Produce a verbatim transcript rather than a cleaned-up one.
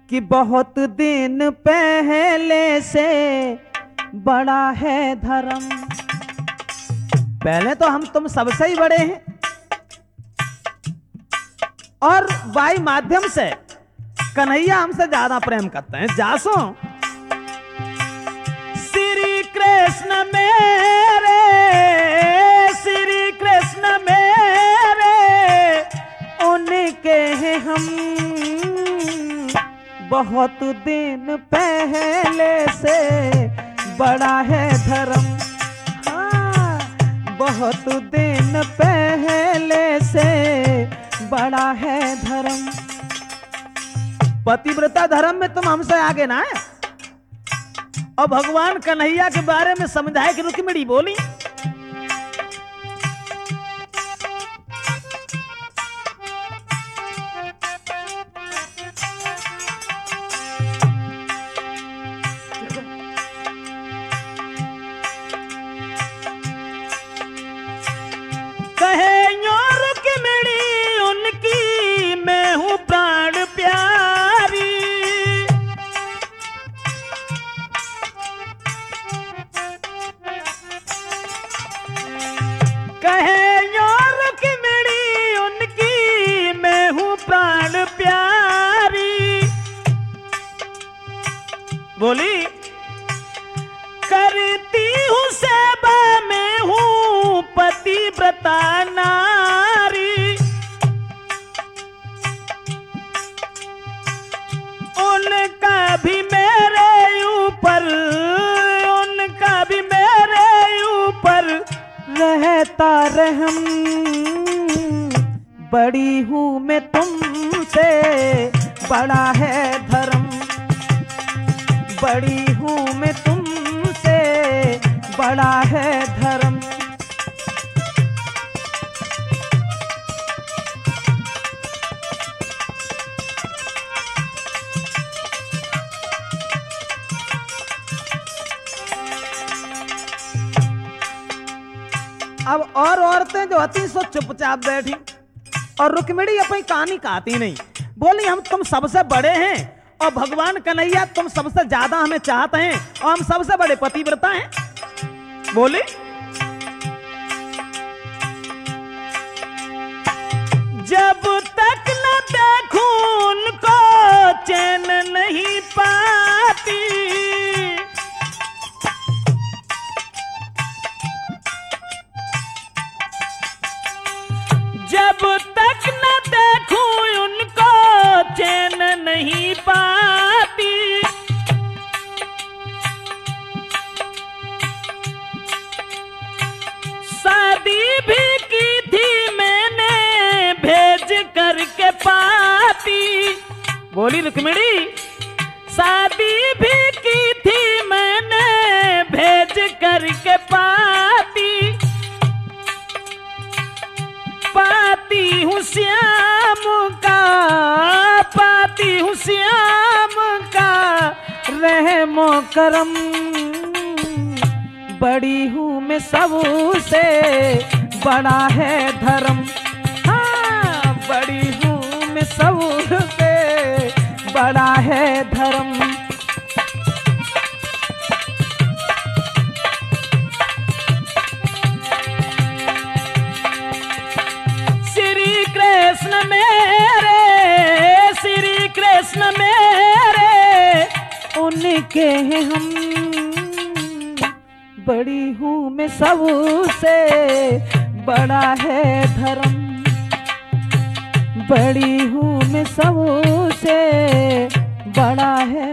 कि बहुत दिन पहले से बड़ा है धर्म। पहले तो हम तुम सबसे ही बड़े हैं और वाई माध्यम से कन्हैया हमसे ज्यादा प्रेम करते हैं। जासो श्री कृष्ण मेरे, श्री कृष्ण मेरे, उनके हैं हम बहुत दिन पहले से बड़ा है धर्म। हाँ, बहुत दिन पहले से बड़ा है धर्म। पतिव्रता धर्म में तुम हमसे आगे ना है। और भगवान कन्हैया के बारे में समझाए कि रुक्मिणी बोली, कहे यो रुक्मिणी उनकी मैं हूं प्राण प्यारी। कहे यो रुक्मिणी उनकी मैं हूं प्राण प्यारी। बोली करती हूँ सेवा में हूँ पतिव्रता नारी। उनका भी मेरे ऊपर, उनका भी मेरे ऊपर रहता रहम। बड़ी हूँ मैं तुमसे बड़ा है धर्म। बड़ी हूँ मैं तुमसे बड़ा है धर्म। अब और औरतें जो होती सो चुपचाप बैठी और रुक्मिणी अपनी कहानी कहती नहीं। बोली हम तुम सबसे बड़े हैं और भगवान कन्हैया तुम सबसे ज्यादा हमें चाहते हैं और हम सबसे बड़े पतिव्रता हैं। बोली जब तक न देखूं उनको चैन नहीं पाती। जब तक न देखूं उनको चैन नहीं पाती। शादी भी की थी मैंने भेज करके पाती। बोली रुक्मिणी शादी भी की थी मैंने भेज करके पाती। पाती हूँ श्याम का, पाती हूँ श्याम का रहमो करम। बड़ी हूँ मैं सबसे बड़ा है धर्म। हाँ, बड़ी हूँ मैं सबसे बड़ा है धर्म। कृष्ण मेरे, श्री कृष्ण मेरे, उनके हैं हम। बड़ी हूँ मैं सबसे बड़ा है धर्म। बड़ी हूँ मैं सबसे बड़ा है